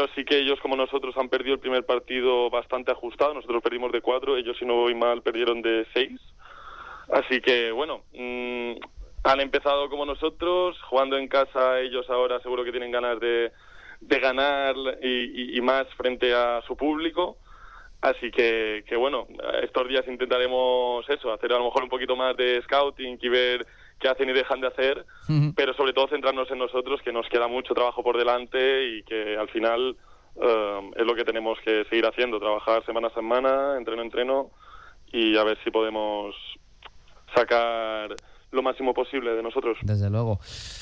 pero sí que ellos, como nosotros, han perdido el primer partido bastante ajustado. Nosotros perdimos de 4, ellos, si no voy mal, perdieron de 6. Así que, bueno, han empezado como nosotros, jugando en casa. Ellos ahora seguro que tienen ganas de ganar y más frente a su público. Así que bueno, estos días intentaremos eso, hacer a lo mejor un poquito más de scouting y ver qué hacen y dejan de hacer, pero sobre todo centrarnos en nosotros, que nos queda mucho trabajo por delante y que al final es lo que tenemos que seguir haciendo, trabajar semana a semana, entreno a entreno, y a ver si podemos sacar lo máximo posible de nosotros. Desde luego.